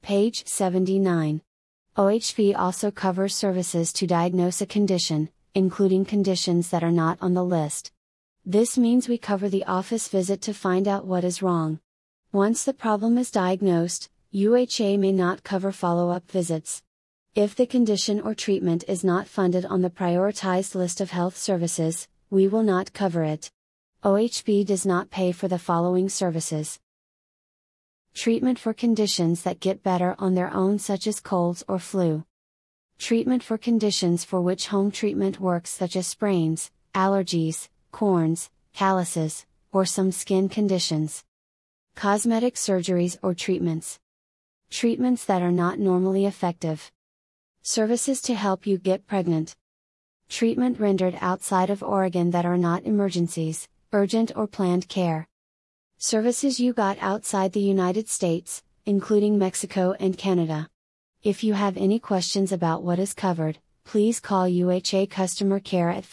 Page 79. OHV also covers services to diagnose a condition, including conditions that are not on the list. This means we cover the office visit to find out what is wrong. Once the problem is diagnosed, UHA may not cover follow-up visits. If the condition or treatment is not funded on the prioritized list of health services, we will not cover it. OHV does not pay for the following services: treatment for conditions that get better on their own, such as colds or flu. Treatment for conditions for which home treatment works, such as sprains, allergies, corns, calluses, or some skin conditions. Cosmetic surgeries or treatments. Treatments that are not normally effective. Services to help you get pregnant. Treatment rendered outside of Oregon that are not emergencies, urgent or planned care. Services you got outside the United States, including Mexico and Canada. If you have any questions about what is covered, please call UHA Customer Care at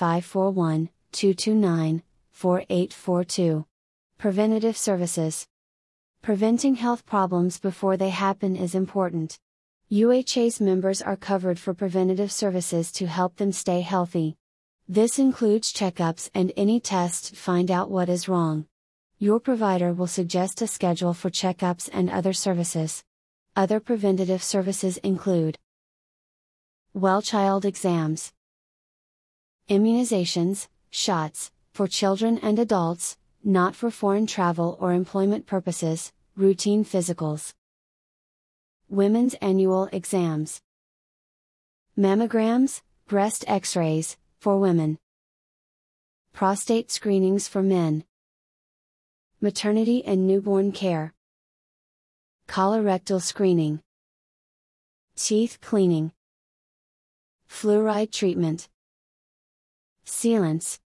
541-229-4842. Preventative services. Preventing health problems before they happen is important. UHA's members are covered for preventative services to help them stay healthy. This includes checkups and any tests to find out what is wrong. Your provider will suggest a schedule for checkups and other services. Other preventative services include well child exams, immunizations, shots, for children and adults, not for foreign travel or employment purposes, routine physicals. Women's annual exams. Mammograms, breast x-rays, for women. Prostate screenings for men. Maternity and newborn care. Colorectal screening. Teeth cleaning. Fluoride treatment. Sealants,